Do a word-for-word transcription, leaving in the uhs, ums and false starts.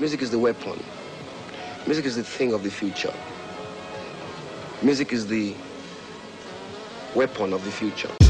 Music is the weapon. Music is the thing of the future. Music is the weapon of the future.